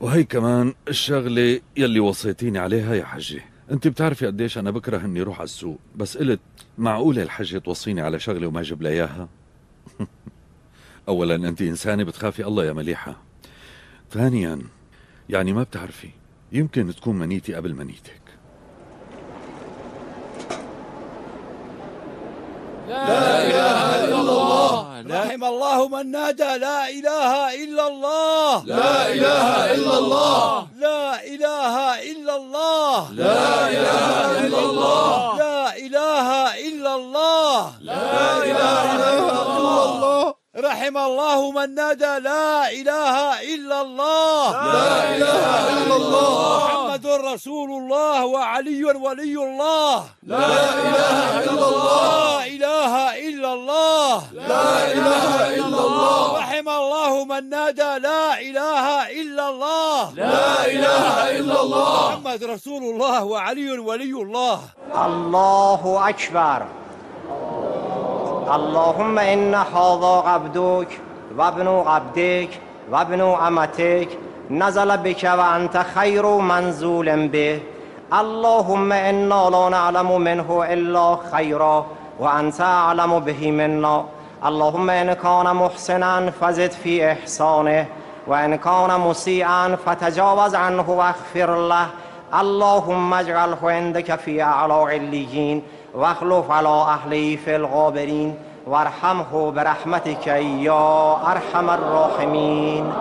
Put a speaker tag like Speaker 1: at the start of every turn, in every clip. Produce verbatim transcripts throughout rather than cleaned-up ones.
Speaker 1: وهي كمان الشغلة يلي وصيتيني عليها يا حجي. انت بتعرفي قديش انا بكره اني روح على السوق، بس قلت معقولة الحجة توصيني على شغلة وما اجيب لها اياها؟ اولا انت انسانة بتخافي الله يا مليحة. ثانيا يعني ما بتعرفي، يمكن تكون منيتي قبل منيتك.
Speaker 2: لا إله إلا الله. رحم الله من نادى لا إله إلا الله.
Speaker 3: لا إله إلا الله.
Speaker 2: لا إله إلا الله.
Speaker 3: لا إله إلا الله.
Speaker 2: لا إله إلا الله.
Speaker 3: لا إله إلا الله.
Speaker 2: رحم الله من نادى لا إله إلا الله.
Speaker 3: لا إله إلا الله.
Speaker 2: محمد رسول الله وعلي ولي الله.
Speaker 3: لا إله إلا الله.
Speaker 2: لا إله إلا الله.
Speaker 3: لا إله إلا الله.
Speaker 2: رحم الله من نادى لا إله إلا الله.
Speaker 3: لا إله إلا الله.
Speaker 2: محمد رسول الله وعلي ولي الله.
Speaker 4: الله أكبر. اللهم إن هذا عبدك وابن عبدك وابن أمتك نزل بك وأنت خير منزول به. اللهم إنا لا نعلم منه إلا خيرا وأنت أعلم به منا. اللهم إن كان محسنا فزد في إحسانه وإن كان مسيئا فتجاوز عنه واغفر له. اللهم اجعله عندك في أعلى عليين واخلف على أهله في الغابرين وارحمه برحمتك يا أرحم الراحمين.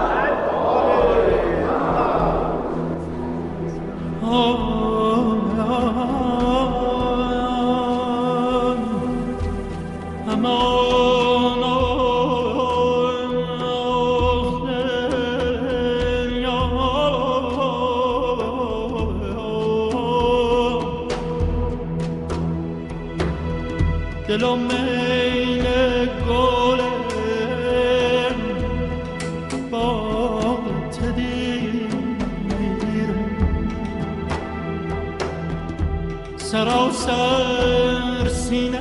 Speaker 5: دلم میل گلم با تدیر سراسر سینه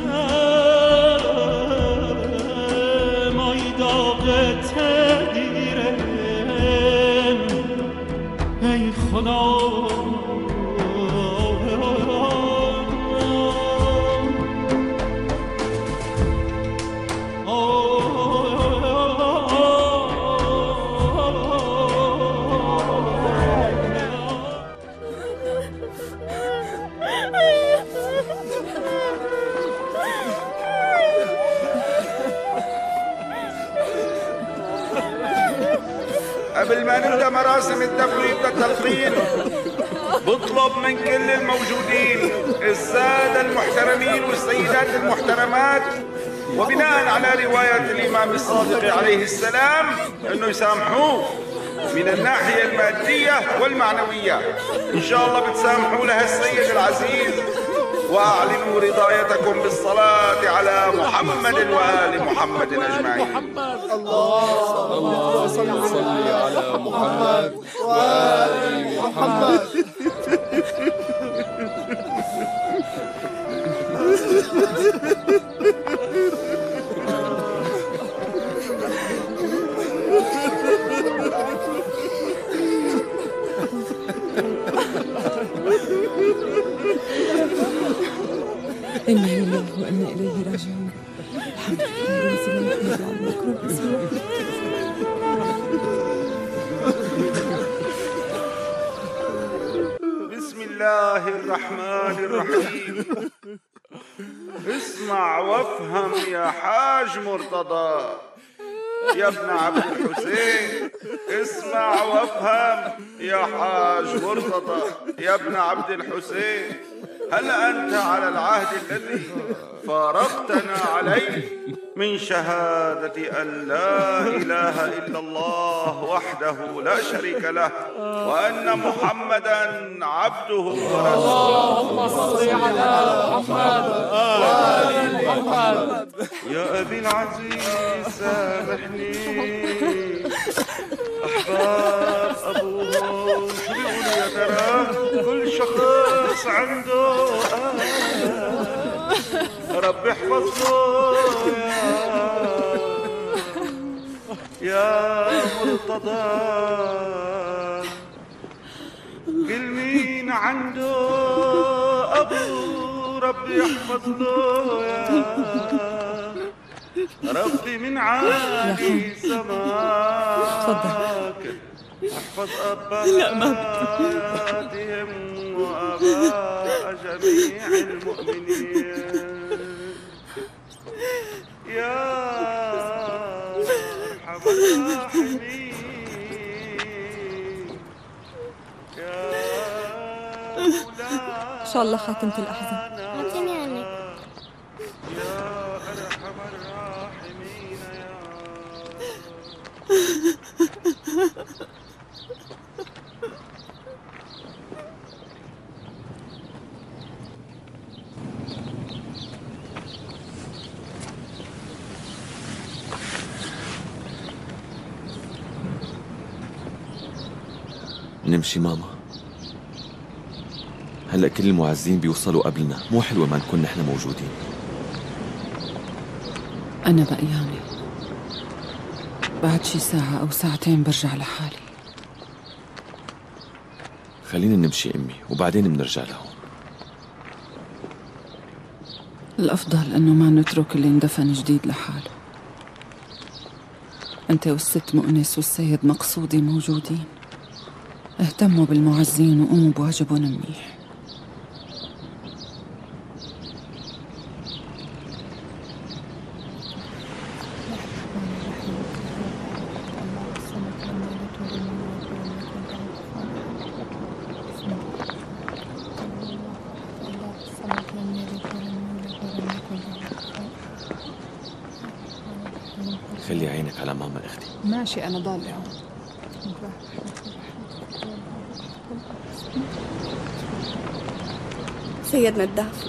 Speaker 5: مای داغ تدیرم ای خدا.
Speaker 6: قبل ما نبدأ مراسم الدفن ويبدأ التلقين بطلب من كل الموجودين السادة المحترمين والسيدات المحترمات وبناء على رواية الإمام الصادق عليه السلام أنه يسامحوه من الناحية المادية والمعنوية. إن شاء الله بتسامحوا لها السيد العزيز وأعلنوا رضايتكم بالصلاة على محمد وآل محمد أجمعين.
Speaker 3: اللهم صل على محمد وآل محمد.
Speaker 7: إنا لله وإنا إليه راجعون. الحمد لله رب العالمين.
Speaker 6: بسم الله الرحمن الرحيم. اسمع وافهم يا حاج مرتضى يا ابن عبد الحسين. اسمع وافهم يا حاج مرتضى يا ابن عبد الحسين. هل أنت على العهد الذي فارقتنا عليه من شهادة أن لا إله إلا الله وحده لا شريك له وأن محمدا عبده ورسوله؟
Speaker 3: اللهم صل على محمد وآل محمد.
Speaker 6: يا أبي العزيز سامحني، أحباب أبوهم شو بيقولوا يا ترى؟ كل شخص عنده آه. رب احفظه يا يا مرتضى. عنده أبو ربي يحفظ له يا ربي من عالي سماك احفظ أباتهم وأباء جميع المؤمنين يا أرحم الراحمين يا مولانا
Speaker 7: إن شاء الله خاتمة الأحزان.
Speaker 8: أعطيني عنك.
Speaker 6: يا أرحم الراحمين يا
Speaker 9: نمشي ماما. هلأ كل المعزين بيوصلوا قبلنا، مو حلوة ما نكون نحن موجودين.
Speaker 7: أنا بقيانة، بعد شي ساعة أو ساعتين برجع لحالي.
Speaker 9: خلينا نمشي أمي وبعدين بنرجع لهون.
Speaker 7: الأفضل إنه ما نترك اللي اندفن جديد لحاله. أنت والست مؤنس والسيد مقصودي موجودين، اهتموا بالمعزين وقوموا بواجبهم منيح.
Speaker 9: خلي عينك على ماما اختي.
Speaker 7: ماشي، أنا ضالة هون.
Speaker 10: سيد نداف،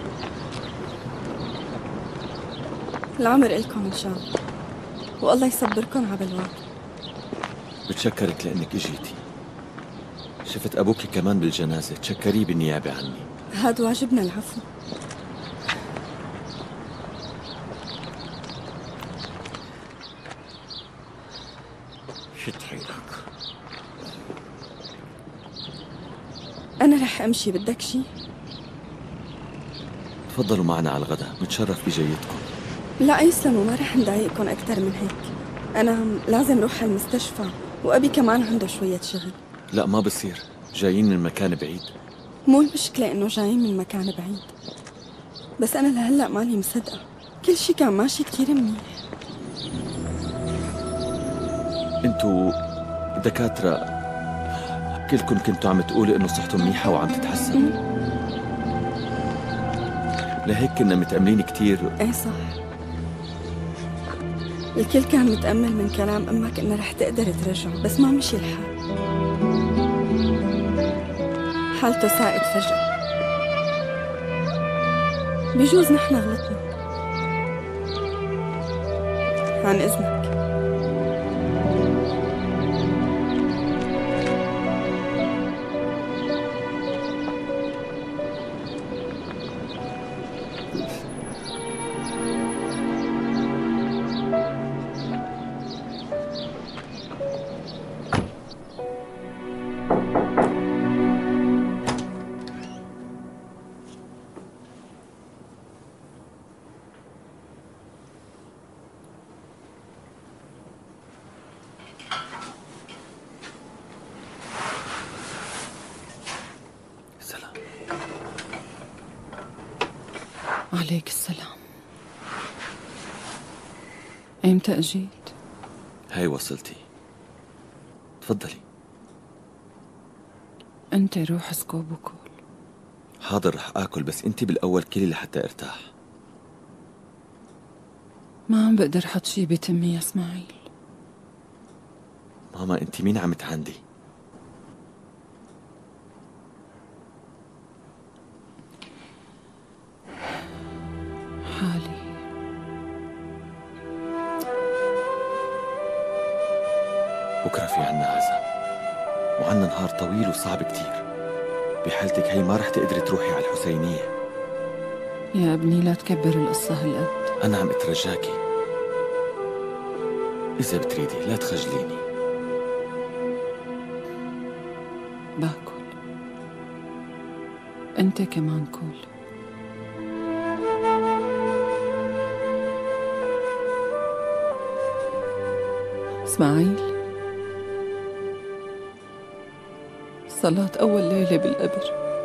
Speaker 10: العمر إلكم إن شاء الله، والله يصبركم على بلوان.
Speaker 9: بتشكرك لأنك اجيتي. شفت أبوكي كمان بالجنازة، تشكريه بالنيابة عني.
Speaker 10: هاد واجبنا، العفو.
Speaker 9: شد حيلك.
Speaker 10: أنا رح أمشي، بدك شي؟
Speaker 9: تفضلوا معنا على الغداء، متشرف بجيتكم.
Speaker 10: لا يسلموا، ما رح نضايقكم أكثر من هيك. أنا لازم روح على المستشفى وأبي كمان عنده شوية شغل.
Speaker 9: لا ما بصير، جايين من مكان بعيد.
Speaker 10: مو المشكلة إنه جايين من مكان بعيد، بس أنا لهلأ ماني مصدقة، كل شي كان ماشي كتير منيح.
Speaker 9: انتوا دكاترة كلكم كنتوا عم تقولوا إنه صحته منيحة وعم تتحسن. لهيك كنا متأملين كتير.
Speaker 10: ايه صح، الكل كان متأمل من كلام أمك إنها رح تقدر ترجعه، بس ما مشي الحال. حالته ساءت فجأة. بجوز نحن غلطنا. عن إذنك.
Speaker 7: عليك السلام. ايمتى اجيت؟
Speaker 9: هاي وصلتي، تفضلي.
Speaker 7: انت روح اسكب وكل.
Speaker 9: حاضر رح اكل، بس انت بالاول كلي لحتى ارتاح.
Speaker 7: ما عم بقدر حط شي بتمي يا اسماعيل.
Speaker 9: ماما انت مين عم تعاندي؟
Speaker 7: حالي.
Speaker 9: بكرة في عنا عزاء وعنا نهار طويل وصعب كتير. بحالتك هي ما رح تقدري تروحي على الحسينية.
Speaker 7: يا ابني لا تكبر القصة هالقد.
Speaker 9: أنا عم اترجاكي، إذا بتريدي لا تخجليني.
Speaker 7: باكل. وأنت كمان كول. إسماعيل، صلاة أول ليلة بالقبر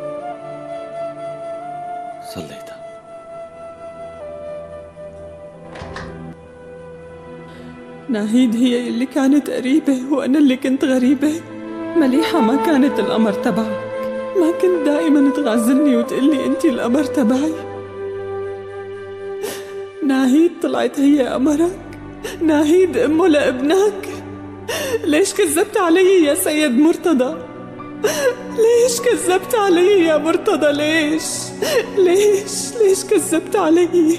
Speaker 9: صليتها.
Speaker 7: ناهيد هي اللي كانت قريبة وأنا اللي كنت غريبة. مليحة ما كانت القمر تبعك، ما كنت دائما تغازلني وتقلي أنتي القمر تبعي. ناهيد طلعت هي قمرك، ناهيد أمه لابنك. ليش كذبت علي يا سيد مرتضى؟ ليش كذبت علي يا مرتضى؟ ليش ليش ليش كذبت علي؟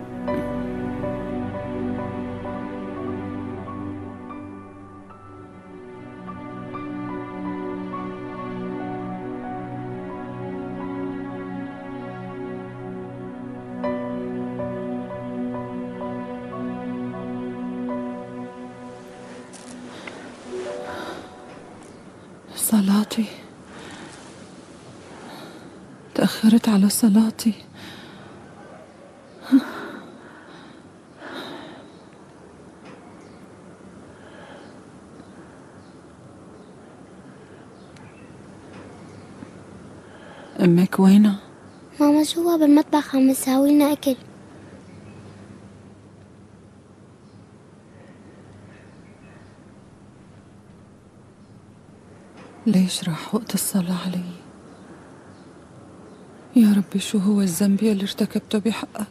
Speaker 7: صلاتي، تأخرت على صلاتي. أمك وينها؟
Speaker 8: ماما جوا بالمطبخ عم تساوي لنا أكل.
Speaker 7: ليش راح وقت الصلاة علي؟ يا ربي شو هو الذنب اللي ارتكبته بحقك؟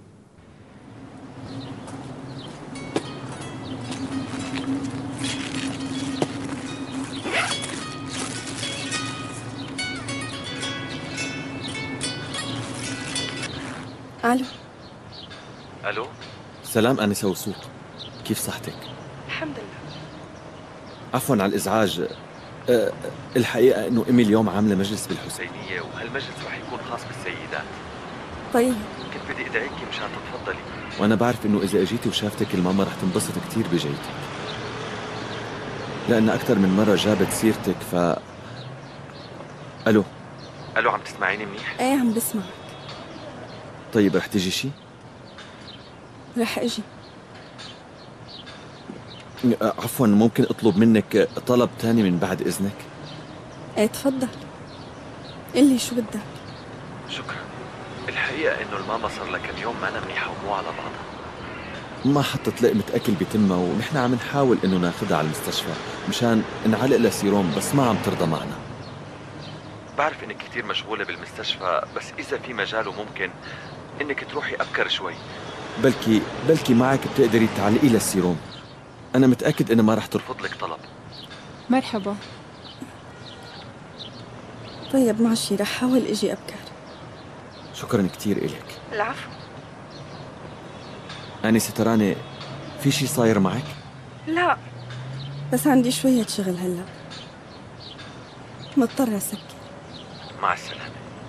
Speaker 10: ألو.
Speaker 9: ألو. سلام أنسة وسوق، كيف صحتك؟
Speaker 10: الحمد لله.
Speaker 9: عفوا على الإزعاج. أه الحقيقة إنه أمي اليوم عاملة مجلس بالحسينية، وهالمجلس رح يكون خاص بالسيدات.
Speaker 10: طيب.
Speaker 9: كنت بدي أدعيكي مشان تتفضلي، وأنا بعرف إنه إذا أجيتي وشافتك الماما رح تنبسط كتير بجيتك، لأن أكثر من مرة جابت سيرتك. ف ألو. ألو، عم تسمعيني منيح؟
Speaker 10: إيه عم بسمعك.
Speaker 9: طيب رح تجي شي؟
Speaker 10: رح أجي.
Speaker 9: عفوا، ممكن أطلب منك طلب تاني من بعد إذنك؟
Speaker 10: ايه تفضل، قلي شو بدك.
Speaker 9: شكرا. الحقيقة إنه الماما صار لها كم يوم معنا منيحة ومو على بعضها، ما حطت لقمة أكل بتمها، ونحن عم نحاول إنه ناخدها على المستشفى مشان نعلق لها سيروم، بس ما عم ترضى معنا. بعرف إنك كتير مشغولة بالمستشفى، بس إذا في مجال ممكن إنك تروحي أبكر شوي، بلكي بلكي معك بتقدري تعلقي لها السيروم. أنا متأكد إنها ما رح ترفض لك طلب.
Speaker 10: مرحبا. طيب ماشي، رح حاول اجي ابكر.
Speaker 9: شكرا كتير إلك.
Speaker 10: العفو.
Speaker 9: أنسة تراني، في شي صاير معك؟
Speaker 10: لا، بس عندي شوية شغل هلا، مضطرة اسكر.
Speaker 9: مع السلامة.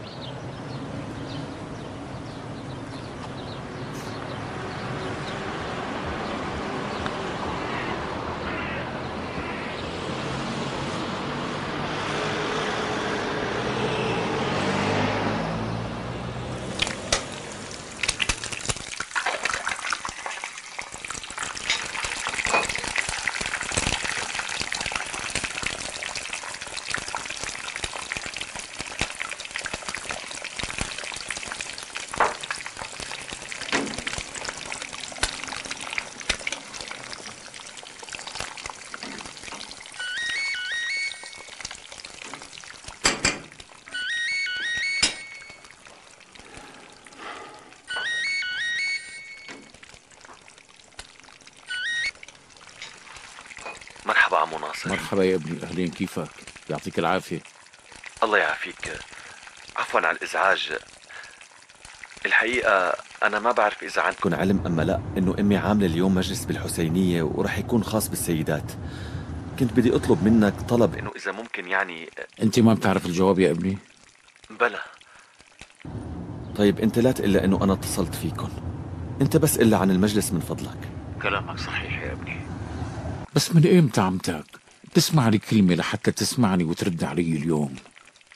Speaker 9: مرحبا عمو ناصر.
Speaker 2: مرحبا يا ابني، أهلين، كيفك؟ يعطيك العافية.
Speaker 9: الله يعافيك. عفوا على الإزعاج. الحقيقة أنا ما بعرف إذا عندكم علم أما لا، إنه أمي عاملة اليوم مجلس بالحسينية ورح يكون خاص بالسيدات. كنت بدي أطلب منك طلب، إنه إذا ممكن يعني.
Speaker 2: أنت ما بتعرف الجواب يا ابني؟
Speaker 9: بلى. طيب أنت لا تقول إنه أنا اتصلت فيكم، أنت بس قل عن المجلس من فضلك.
Speaker 2: كلامك صحيح يا ابني، بس من إمتى عمتك بتسمع لي كلمة لحتى تسمعني وترد علي اليوم؟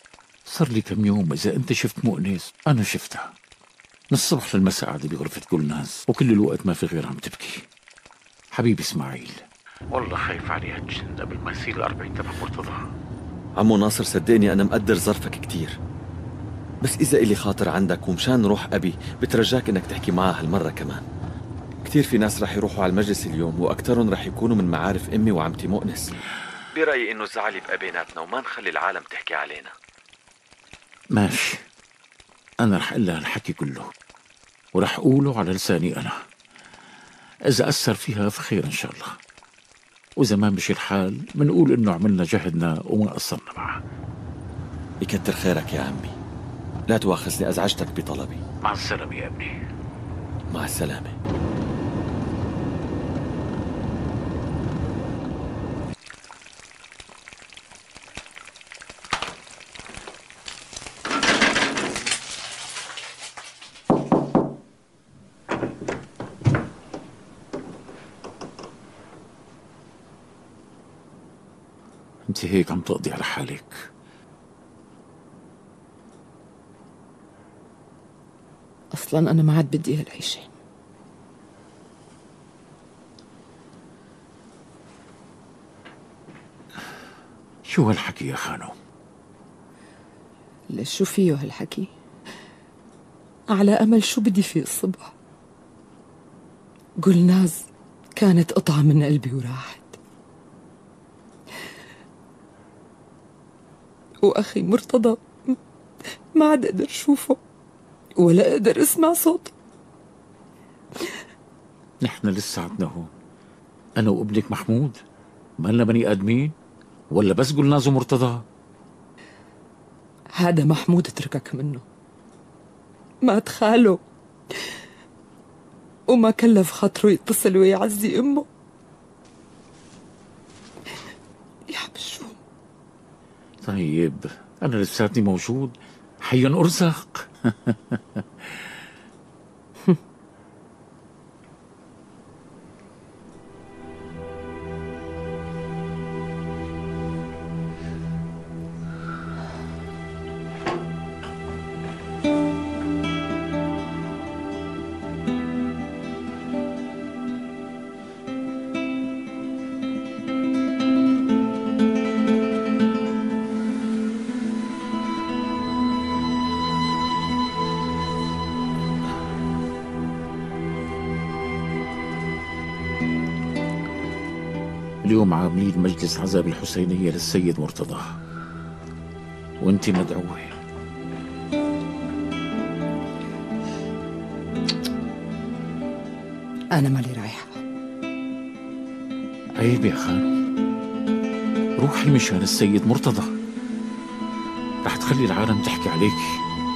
Speaker 11: صار لي كم يوم إذا أنت شفت مؤنس أنا شفتها من الصبح للمساء قاعدة بغرفة جولناز، وكل الوقت ما في غيرها عم تبكي. حبيبي إسماعيل، والله خايف عليها تجن قبل ما يصير الأربعين تبع مرتضى.
Speaker 9: عمو ناصر صدقني أنا مقدر ظرفك كتير، بس إذا إلي خاطر عندك ومشان روح أبي بترجاك إنك تحكي معها هالمرة كمان. كتير في ناس رح يروحوا على المجلس اليوم وأكترهم رح يكونوا من معارف أمي وعمتي مؤنس. برأيي إنه الزعل يبقى بيناتنا وما نخلي العالم تحكي علينا.
Speaker 11: ماشي، أنا رح أقول لها الحكي كله ورح أقوله على لساني أنا. إذا أثر فيها فخير إن شاء الله، وإذا ما مشي الحال منقول إنه عملنا جهدنا وما قصرنا معه.
Speaker 9: يكتر خيرك يا عمي، لا تواخذني أزعجتك بطلبي.
Speaker 11: مع السلامة يا ابني.
Speaker 9: مع السلامة.
Speaker 11: انت هيك عم تقضي على حالك.
Speaker 7: اصلا انا ما عاد بدي هالعيشه.
Speaker 11: شو هالحكي يا خانو؟
Speaker 7: ليش شو فيه هالحكي؟ على امل شو بدي فيه الصبح؟ جولناز كانت قطعه من قلبي وراحت، وأخي مرتضى ما عاد أقدر أشوفه ولا أقدر أسمع صوته.
Speaker 11: نحن لساتنا هون، أنا وابنك محمود، مالنا بني آدمين ولا بس جولناز ومرتضى؟
Speaker 7: هذا محمود تركك منه، مات خاله وما كلف خاطره يتصل ويعزي أمه. يا حبشو.
Speaker 11: طيب أنا لساتني موجود، حيا أرزق. اليوم عاملين مجلس عزاء بالحسينية للسيد مرتضى، وانت مدعوة.
Speaker 7: أنا مالي رايحة.
Speaker 11: عيب يا خانو، روحي مشان السيد مرتضى، رح تخلي العالم تحكي عليكي.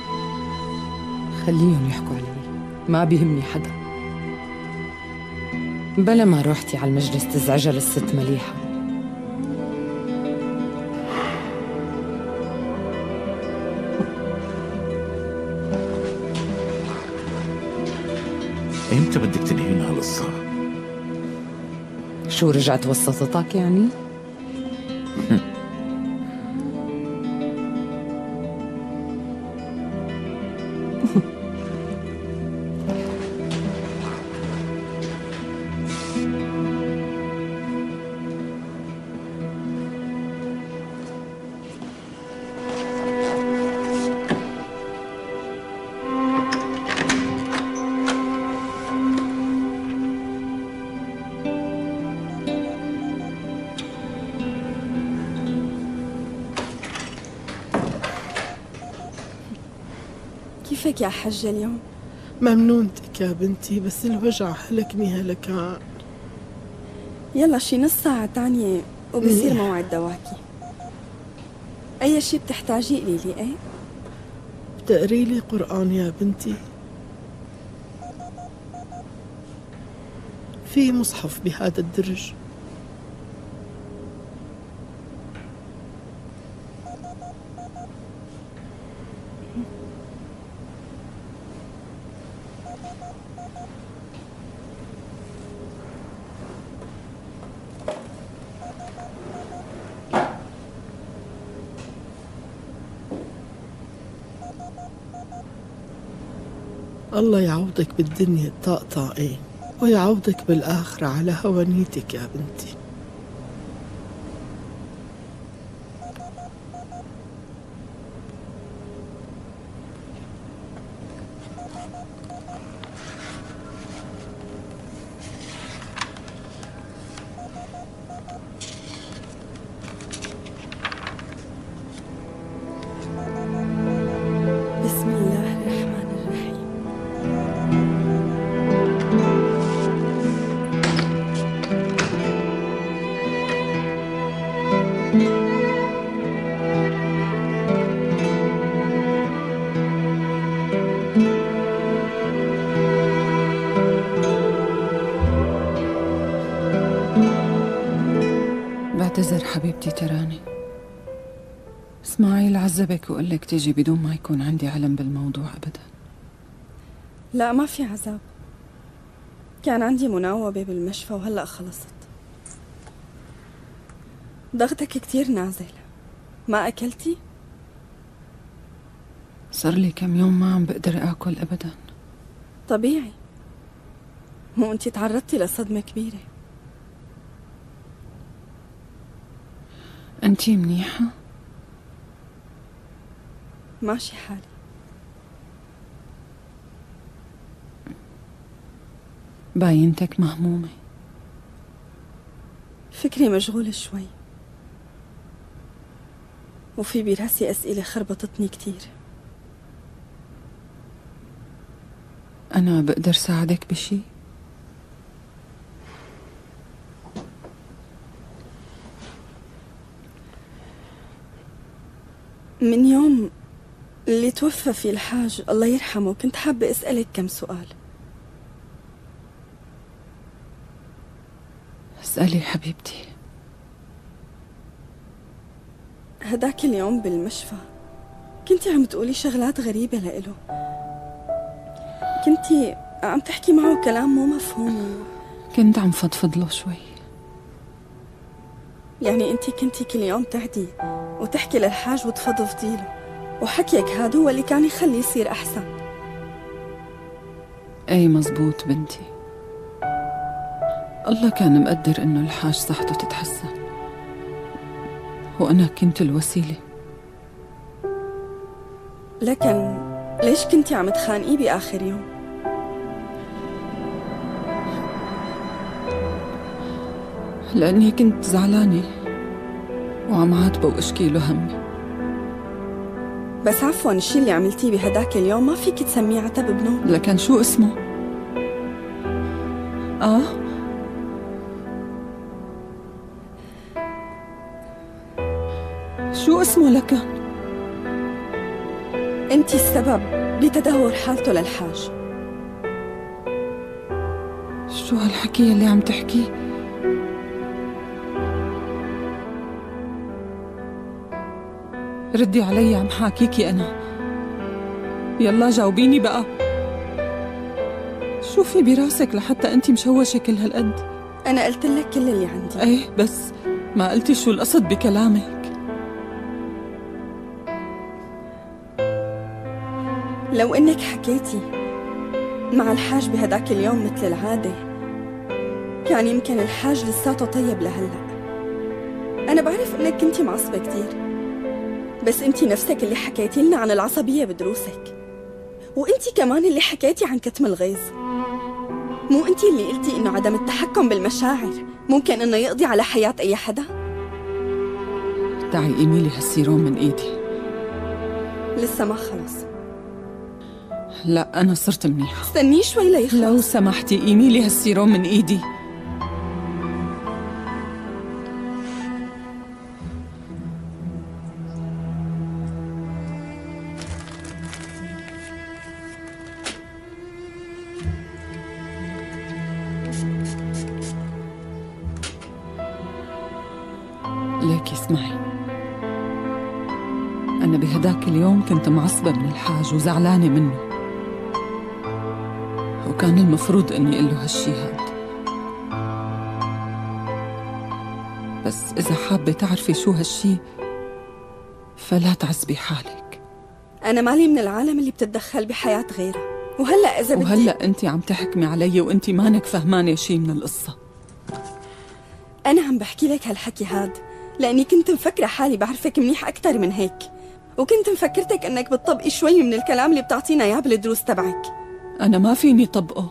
Speaker 7: خليهم يحكوا علي، ما بيهمني حدا. بلا ما روحتي على المجلس تزعجها للست مليحة.
Speaker 11: امتى بدك تنهينا هالقصة؟
Speaker 7: شو رجعت وسطتك يعني؟
Speaker 10: كيفك يا حجة اليوم؟
Speaker 12: ممنونتك يا بنتي، بس الوجع هلكني هلكان.
Speaker 10: يلا شي نص ساعة تانية وبصير موعد دواكي. أي شي بتحتاجي قلي لي. ايه
Speaker 12: بتقري لي قرآن يا بنتي؟ في مصحف بهذا الدرج. الله يعوضك بالدنيا الطقطقين ويعوضك بالآخرة على هوانيتك يا بنتي.
Speaker 10: بسم الله الرحمن الرحيم.
Speaker 13: بعتذر حبيبتي تراني. اسماعيل عذبك وقال لك تيجي بدون ما يكون عندي علم بالموضوع أبدا.
Speaker 10: لا ما في عذاب، كان عندي مناوبة بالمشفى وهلأ خلصت. ضغطك كتير نازل، ما أكلتي؟
Speaker 13: صار لي كم يوم ما عم بقدر آكل أبدا.
Speaker 10: طبيعي، مو أنتي تعرضتي لصدمة كبيرة.
Speaker 13: أنتي منيحة؟
Speaker 10: ماشي حالي.
Speaker 13: باينتك مهمومة.
Speaker 10: فكري مشغول شوي، وفي براسي أسئلة خربطتني كتير.
Speaker 13: أنا بقدر ساعدك بشي؟
Speaker 10: من يوم اللي توفى فيه الحاج الله يرحمه كنت حابة أسألك كم سؤال.
Speaker 13: اسألي حبيبتي.
Speaker 10: هداك اليوم بالمشفى كنتي عم تقولي شغلات غريبة لإله، كنتي عم تحكي معه كلام مو مفهوم.
Speaker 13: كنت عم فضفض له شوي.
Speaker 10: يعني انتي كنتي كل يوم تهدي وتحكي للحاج وتفضفضي له، وحكيك هذا هو اللي كان يخليه يصير أحسن.
Speaker 13: اي مزبوط بنتي، الله كان مقدر انه الحاج صحته تتحسن، وأنا كنت الوسيلة.
Speaker 10: لكن ليش كنتي عم تخانقيه بآخر يوم؟
Speaker 13: لأني كنت زعلانة وعم عاتبه واشكي له همي.
Speaker 10: بس عفوا، الشي اللي عملتيه بهداك اليوم ما فيك تسميه عتب بنوم.
Speaker 13: لكن شو اسمه؟ آه شو اسمه لكن؟
Speaker 10: انتي السبب بتدهور حالته للحاج.
Speaker 13: شو هالحكي اللي عم تحكيه؟ ردي علي، عم حاكيكي أنا. يلا جاوبيني بقى، شو في براسك لحتى أنتي مشوشة كل هالقد؟
Speaker 10: أنا قلت لك كل اللي عندي.
Speaker 13: ايه بس ما قلتي شو القصد بكلامك.
Speaker 10: لو إنك حكيتي مع الحاج بهداك اليوم مثل العادة كان يمكن الحاج لساته طيب لهلأ. أنا بعرف إنك كنتي معصبة كتير، بس انتي نفسك اللي حكيتي لنا عن العصبية بدروسك، وانتي كمان اللي حكيتي عن كتم الغيظ. مو انتي اللي قلتي انه عدم التحكم بالمشاعر ممكن انه يقضي على حياة اي حدا؟
Speaker 13: تعي قيمي لي هالسيروم من ايدي.
Speaker 10: لسه ما خلص.
Speaker 13: لا أنا صرت منيحة.
Speaker 10: استني شوي ليخلص.
Speaker 13: لو سمحتي قيمي لي هالسيروم من ايدي. ليكي اسمعي، أنا بهداك اليوم كنت معصبة من الحاج وزعلانة منه، وكان المفروض أني أقول له هالشي هاد. بس إذا حابة تعرفي شو هالشي فلا تعذبي حالك.
Speaker 10: أنا مالي من العالم اللي بتتدخل بحياة غيرها. وهلأ إذا بدي
Speaker 13: وهلأ أنت عم تحكمي علي وأنت مانك فهمانة شي من القصة.
Speaker 10: أنا عم بحكي لك هالحكي هاد لأني كنت مفكرة حالي بعرفك منيح أكتر من هيك، وكنت مفكرتك أنك بتطبقي شوي من الكلام اللي بتعطينا إياه بالدروس تبعك.
Speaker 13: أنا ما فيني طبقه،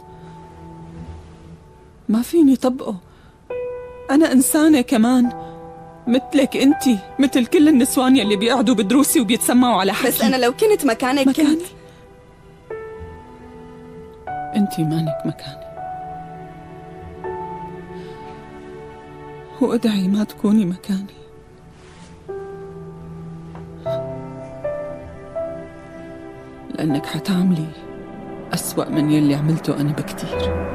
Speaker 13: ما فيني طبقه. أنا إنسانة كمان مثلك أنت، مثل كل النسوان يلي بيقعدوا بدروسي وبيتسمعوا على حكي.
Speaker 10: بس أنا لو كنت مكانك
Speaker 13: مكاني
Speaker 10: كنت
Speaker 13: أنت مانك مكاني، وادعي ما تكوني مكاني. لأنك حتعملي أسوأ من يلي عملته أنا بكتير.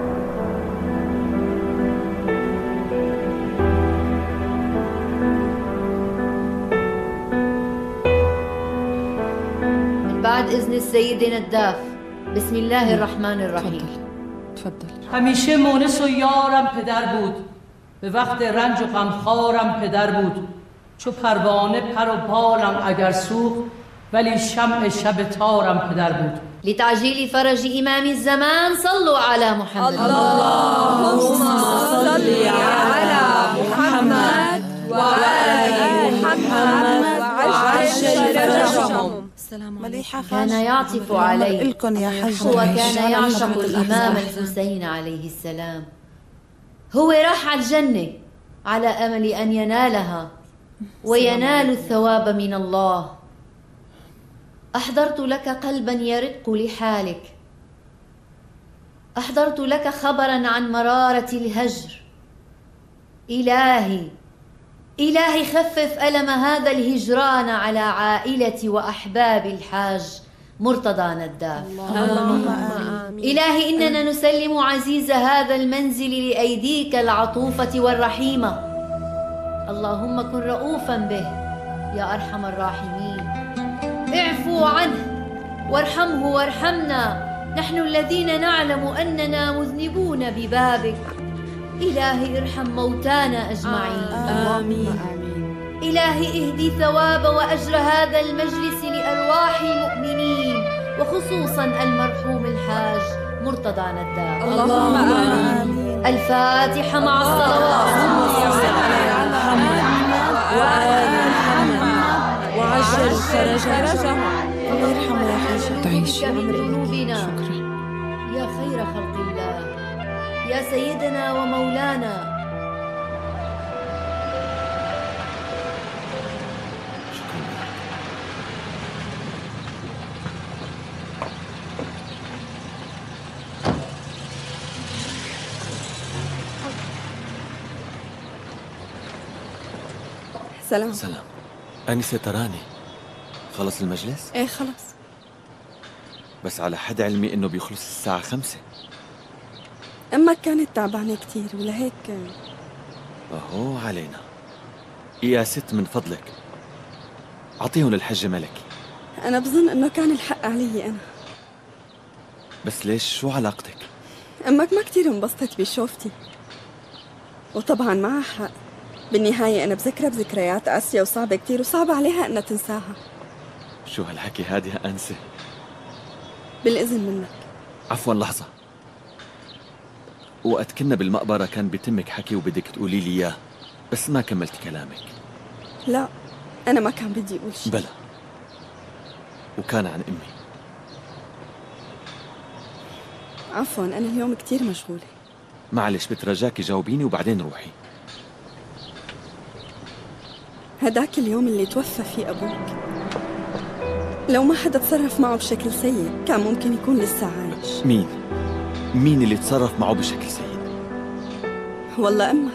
Speaker 14: بعد إذن السيدة نداف، بسم الله الرحمن الرحیم.
Speaker 13: تفضل.
Speaker 15: همیشه مونس و یارم پدر بود، به وقت رنج و غمخوارم پدر بود. چو پروانه پر و بالم اگر سوخت، ولی شمع شب تارم پدر بود.
Speaker 14: لتعجيل فرج إمام الزمان صلوا على محمد.
Speaker 16: اللهم صل على محمد وآل محمد وعجل فرجهم.
Speaker 14: كان يعطف عليه
Speaker 12: هو
Speaker 14: وكان يعشق الإمام الحسين عليه السلام. هو راح على الجنة على أمل أن ينالها وينال الثواب من الله. أحضرت لك قلبا يرق لحالك، أحضرت لك خبرا عن مرارة الهجر. إلهي إلهي خفف ألم هذا الهجران على عائلة وأحباب الحاج مرتضى نداف.
Speaker 16: اللهم آمين.
Speaker 14: إلهي إننا نسلم عزيز هذا المنزل لأيديك العطوفة والرحيمة. اللهم كن رؤوفا به يا أرحم الراحمين. اعفو عنه وارحمه وارحمنا، نحن الذين نعلم أننا مذنبون ببابك. إلهي ارحم موتانا أجمعين.
Speaker 16: آمين.
Speaker 14: إلهي اهدي ثواب وأجر هذا المجلس لأرواح المؤمنين، وخصوصا المرحوم الحاج مرتضى نداف.
Speaker 16: اللهم آمين.
Speaker 14: الفاتحة مع الصلوات.
Speaker 16: وعجل فرجهم.
Speaker 10: الله يرحمه يا حاج.
Speaker 14: تعيش من ذنوبنا. يا خير خلق الله، يا سيدنا ومولانا.
Speaker 10: سلام.
Speaker 9: سلام. أنسة تراني، خلص المجلس؟
Speaker 10: ايه خلص.
Speaker 9: بس على حد علمي إنه بيخلص الساعة خمسة.
Speaker 10: أمك كانت تعبانة كتير ولهيك.
Speaker 9: أهو علينا. يا ست من فضلك أعطيهم للحجة ملكي.
Speaker 10: أنا بظن إنه كان الحق علي أنا.
Speaker 9: بس ليش؟ شو علاقتك؟
Speaker 10: أمك ما كتير انبسطت بشوفتي، وطبعا معها حق. بالنهاية أنا بذكرها بذكريات قاسية وصعبة كتير، وصعب عليها أنها تنساها.
Speaker 9: شو هالحكي هاد يا أنسة؟
Speaker 10: بالإذن منك.
Speaker 9: عفوا لحظة، وقت كنا بالمقبرة كان بيتمك حكي وبدك تقولي لي إياه، بس ما كملت كلامك.
Speaker 10: لا، أنا ما كان بدي أقول شيء.
Speaker 9: بلا، وكان عن أمي.
Speaker 10: عفوا، أنا اليوم كتير مشغولة.
Speaker 9: معلش، بترجاكي جاوبيني وبعدين روحي.
Speaker 10: هداك اليوم اللي توفى فيه أبوك، لو ما حدا تصرف معه بشكل سيء كان ممكن يكون لسه عايش.
Speaker 9: مين؟ مين اللي تصرف معه بشكل سيء؟
Speaker 10: والله أمك.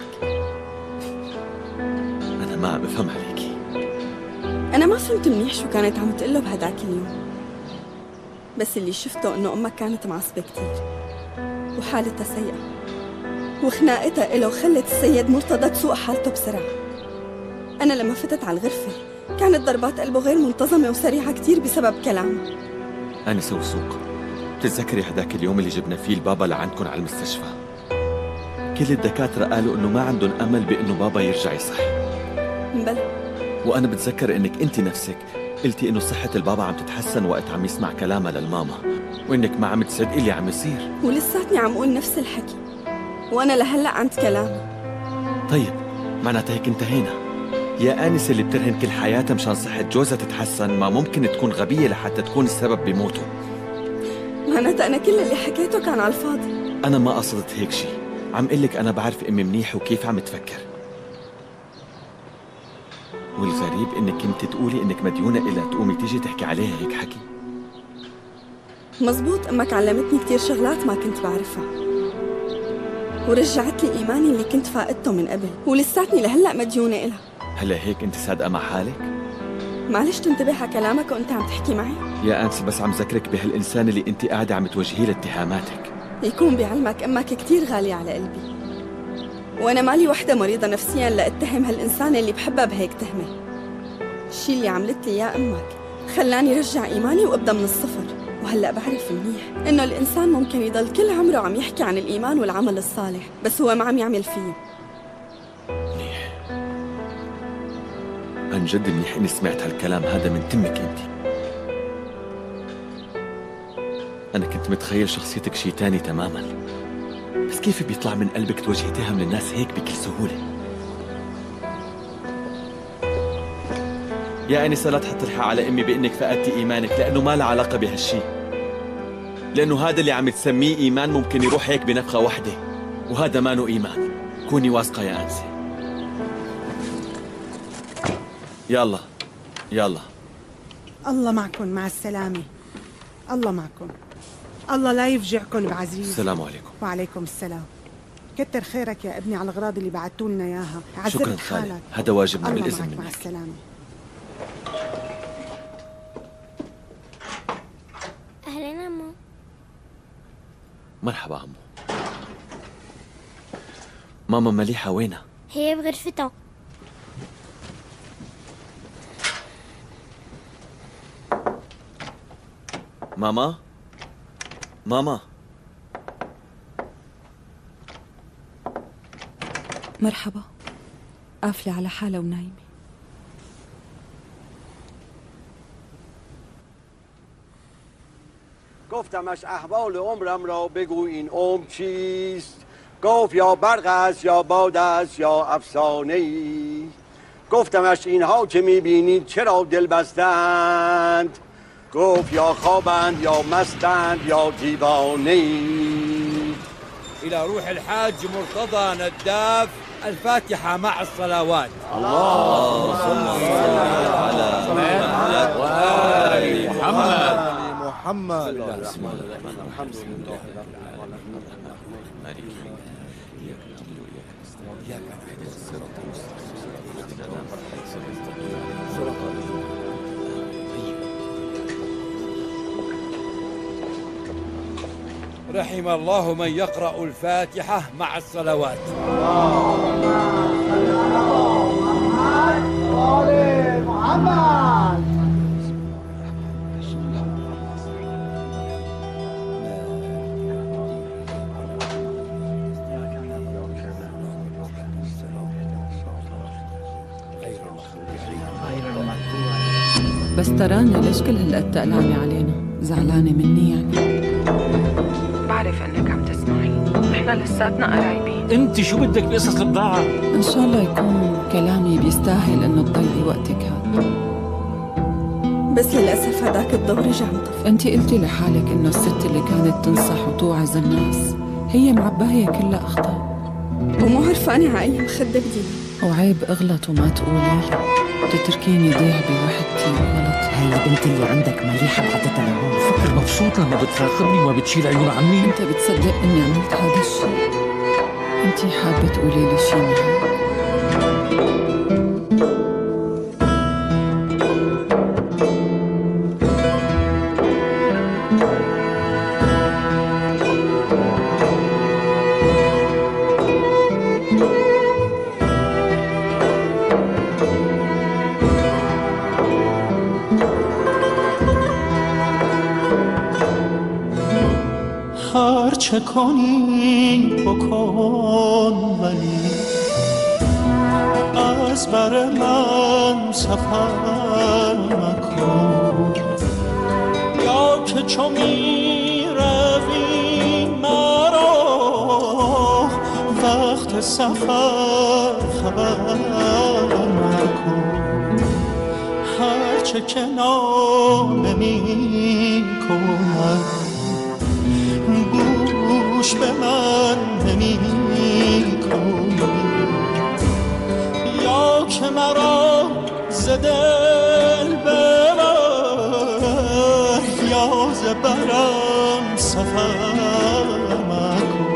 Speaker 9: أنا ما عم بفهم عليكي.
Speaker 10: أنا ما فهمت منيح شو كانت عم تقله بهداك اليوم، بس اللي شفته إنه أمك كانت معصبة كتير وحالتها سيئة، وخناقتها إله خلت السيد مرتضى تسوء حالته بسرعة. أنا لما فتت على الغرفة كانت ضربات قلبه غير منتظمة وسريعة كتير بسبب كلامه.
Speaker 9: أنسة وسوق، بتتذكري هداك اليوم اللي جبنا فيه البابا لعندكم على المستشفى؟ كل الدكاترة قالوا إنه ما عندهم أمل بإنه بابا يرجع يصحي.
Speaker 10: بلى.
Speaker 9: وأنا بتذكر إنك أنت نفسك قلتي إنه صحة البابا عم تتحسن وقت عم يسمع كلامها للماما، وإنك ما عم تصدقي اللي عم يصير.
Speaker 10: ولساتني عم أقول نفس الحكي، وأنا لهلأ عند كلامي.
Speaker 9: طيب معناتها هيك انتهينا. يا آنسة اللي بترهن كل حياتها مشان صحة جوزها تتحسن ما ممكن تكون غبية لحتى تكون السبب بموته.
Speaker 10: معناتها أنا كل اللي حكيته كان على الفاضي.
Speaker 9: أنا ما قصدت هيك شي، عم قلك أنا بعرف أمي منيح وكيف عم تفكر. والغريب إنك كنت تقولي إنك مديونة إلها تقومي تيجي تحكي عليها هيك حكي.
Speaker 10: مزبوط، أمك علمتني كتير شغلات ما كنت بعرفها، ورجعت لي إيماني اللي كنت فاقدته من قبل، ولساتني لهلأ مديونة إلها.
Speaker 9: هلا هيك أنت صادقة مع حالك؟
Speaker 10: معلش تنتبه على كلامك وأنت عم تحكي معي.
Speaker 9: يا أنس بس عم ذكرك بهالإنسان اللي أنت قاعدة عم توجهي له اتهاماتك.
Speaker 10: يكون بعلمك أمك كتير غالية على قلبي، وأنا مالي وحدة مريضة نفسياً لأتهم هالإنسان اللي بحبها بهيك تهمة. الشي اللي عملت لي يا أمك خلاني رجع إيماني وأبدأ من الصفر، وهلأ بعرف منيح إنه الإنسان ممكن يضل كل عمره عم يحكي عن الإيمان والعمل الصالح بس هو ما عم يعمل فيه.
Speaker 9: منيح، عن جد منيح إني سمعت هالكلام هذا من تمك أنت. أنا كنت متخيل شخصيتك شي تاني تماماً، بس كيف بيطلع من قلبك توجهي تهم للناس هيك بكل سهولة؟ يا أنسة لا تحط الحق على أمي بإنك فقدتي إيمانك، لأنه ما له علاقة بهالشي، لأنه هذا اللي عم تسميه إيمان ممكن يروح هيك بنفخة واحدة، وهذا مانو إيمان. كوني واثقة يا أنسة. يلا يلا.
Speaker 17: الله معكم، مع السلامة. الله معكم، الله لا يفجعكم بعزيز.
Speaker 9: السلام عليكم.
Speaker 17: وعليكم السلام. كتر خيرك يا ابني على الأغراض اللي بعتوا لنا إياها.
Speaker 9: شكرا خالد، هذا واجبنا بالإذن منك.
Speaker 17: مع السلامة.
Speaker 8: أهلين عمو.
Speaker 9: مرحبا عمو. ماما مليحة وينها؟
Speaker 8: هي بغرفتها.
Speaker 9: ماما؟ ماما؟
Speaker 10: مرحبا. قافلة على حالة ونايمة.
Speaker 18: گفتمش احوال عمرم را بگو این عمر چیست؟ گفت یا برق است یا باد است یا افسانه ای. گفتمش اینها که میبینید چرا دل بستند؟ گفت یا خوابند یا مستند یا دیوانه ای.
Speaker 2: إلى روح الحاج مرتضى نداف الفاتحة مع الصلوات.
Speaker 3: اللهم صل على محمد وآل محمد.
Speaker 18: محمد.
Speaker 3: بسم الله الرحمن الرحيم. الحمد لله رب العالمين. مالك يوم الدين. إياك نعبد وإياك نستعين. إياك نعبد الصراط المستقيم. صراط الذين
Speaker 2: رحم الله من يقرأ الفاتحة مع الصلوات.
Speaker 13: بس ترانا ليش كل هالقد تقلانة علينا؟ زعلانة مني يعني؟
Speaker 7: بعرف انك عم تسمعي، نحن لساتنا قرايبين.
Speaker 11: انت شو بدك بقصص البضاعة؟
Speaker 13: ان شاء الله يكون كلامي بيستاهل انه تضيعي وقتك هاد.
Speaker 10: بس للأسف هداك الدور رجع انطفى.
Speaker 13: انت قلتي لحالك انه الست اللي كانت تنصح وتوعظ الناس هي معباية كلها اخطاء،
Speaker 10: ومو عرفانة على اي مخدة بدي.
Speaker 13: وعيب اغلط وما تقولي لي، تتركيني ضيع بوحدتي وغلط.
Speaker 19: هاي البنت اللي عندك مليحة بعدتها لهون.
Speaker 11: فكر مبسوط لما بتراقبني وما بتشيل عيون عني.
Speaker 13: انت بتصدق اني عملت هذا الشيء؟ انت حابة تقولي لي شيء معي؟
Speaker 5: هرچه کنی بکن ولی از بر من سفر مکن، یا که چو می سفر خبر نکن، هرچه که ناله می کنم گوش به من نمی کنی، یا که مرا ز دل ببر یا ز برم سفر مکن.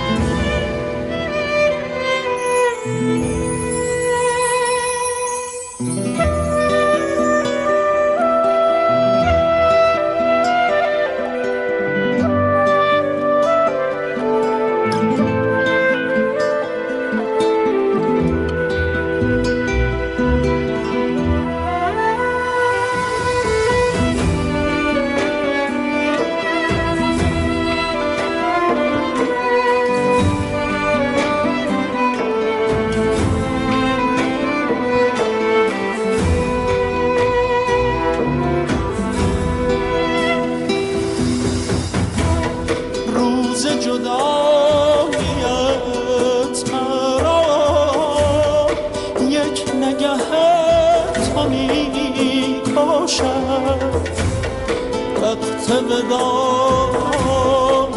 Speaker 5: وقت وداع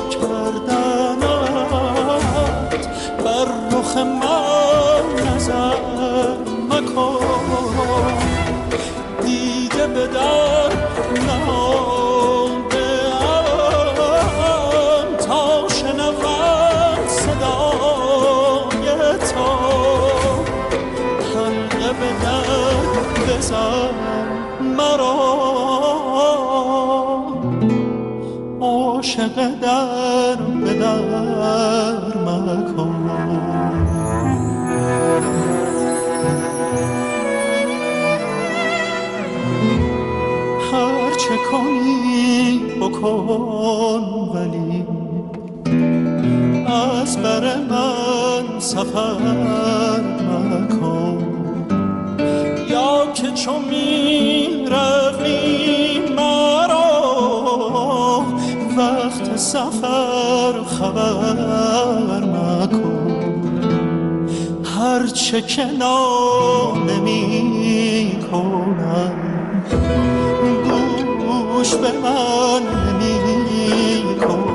Speaker 5: کردنت بر رخ من نظر مکن، دیده به در نهاده‌ام تا شنوم صدای تو، حلقه به در بزن مرا، عاشق در به در مکن. هر چه کنی بکن ولی از بر من سفر مکن، یا که چون می روی مرا وقت سفر خبر مکن، هرچه که ناله می کنم گوش به من نمی کن.